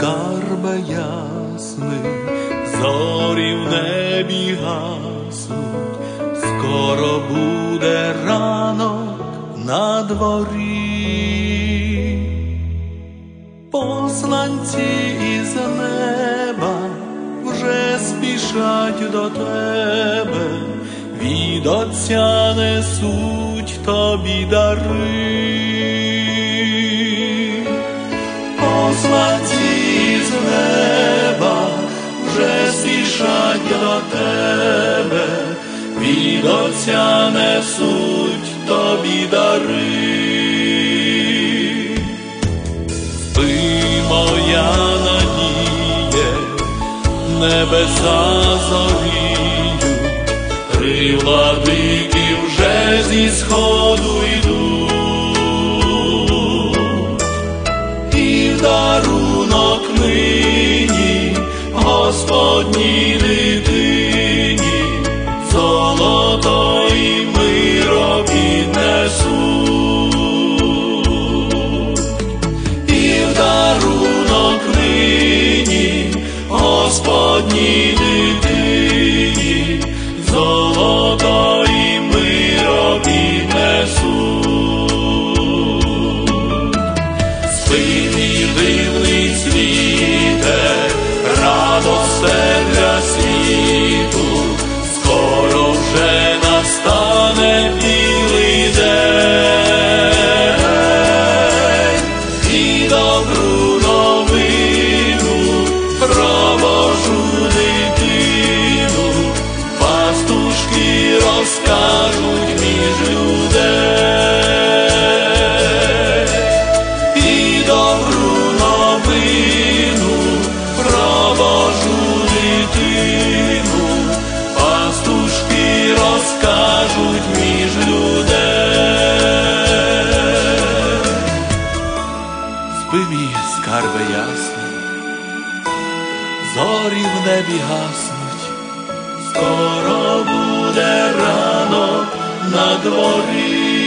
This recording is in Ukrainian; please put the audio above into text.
скарбе ясний, зорі в небі гаснуть, скоро буде ранок на дворі. Посланці із неба вже спішать до тебе, від Отця несуть тобі дари. Посланці з неба вже спішать до тебе, від Отця несуть тобі дари. Спи, моя надіє, небеса зоріють, три владики вже зі сходу йдуть, і в дарунок нині Господній дитині золото і миро піднесуть, і в дарунок нині Господній дитині золото і миро піднесуть. Спи, мій дивний світе, радосте для світу, скоро вже настане білий день, і добру новину про Божу дитину пастушки розкажуть між людей. І добру новину про Божу дитину пастушки розкажуть між людей. Спи, мій скарбе ясний, зорі в небі гаснуть, скоро буде ранок на дворі.